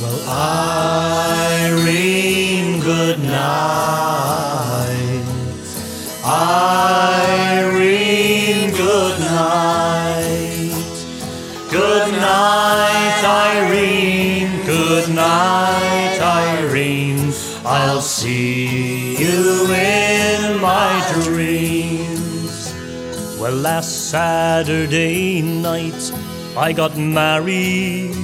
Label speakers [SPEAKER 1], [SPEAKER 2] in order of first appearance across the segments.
[SPEAKER 1] Well, Irene, good night. Irene, good night. Good night, Irene. Good night, Irene. I'll see you in my dreams. Well, last Saturday night I got married.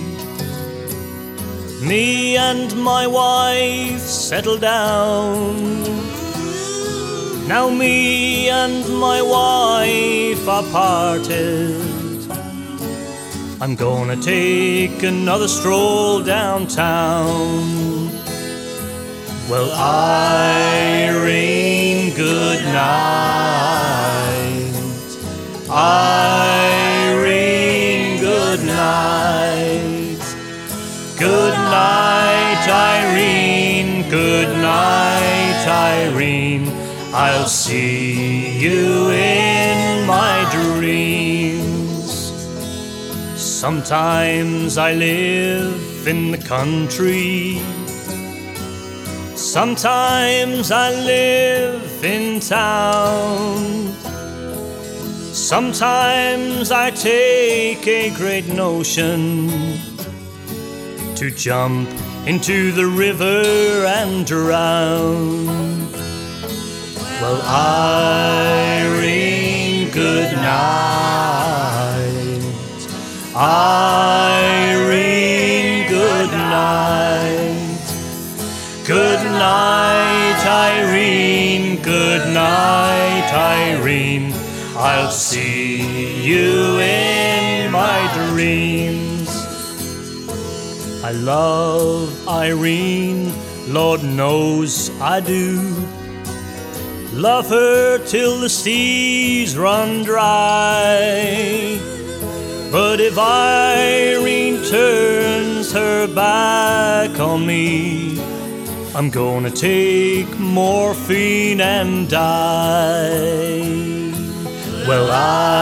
[SPEAKER 1] Me and my wife settled down. Now me and my wife are parted. I'm gonna take another stroll downtown. Well, Irene, good night. Irene, good night. Good night, Irene. Good night, Irene. I'll see you in my dreams. Sometimes I live in the country. Sometimes I live in town. Sometimes I take a great notion to jump into the river and drown. Well, Irene, good night. Irene, good night. Good night, Irene. Good night, Irene. I'll see you in my dreams. I love Irene, Lord knows I do. Love her till the seas run dry. But if Irene turns her back on me, I'm gonna take morphine and die. Well,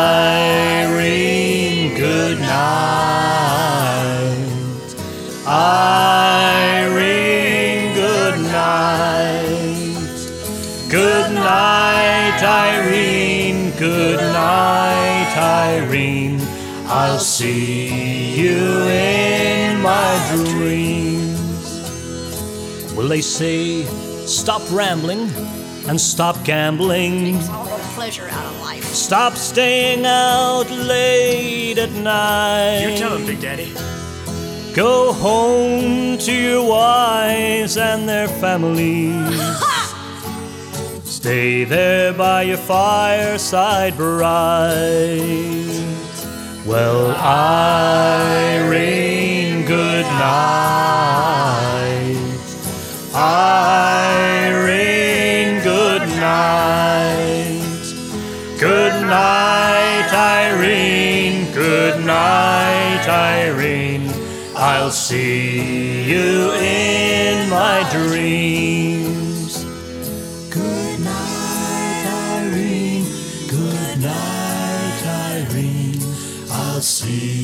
[SPEAKER 1] Irene, good night. Irene, good night. Good night, Irene. Good night, Irene. I'll see you in my dreams. Well, they say, stop rambling and stop gambling.
[SPEAKER 2] Takes all the pleasure out of life.
[SPEAKER 1] Stop staying out late at night.
[SPEAKER 3] You tell him, Big Daddy.
[SPEAKER 1] Go home to your wives and their families. Stay there by your fireside bride. Well, Irene, good night. Irene, good night. Good night, Irene. Good night, Irene. I'll see you in my dreams. Good night, Irene. Good night, Irene. I'll see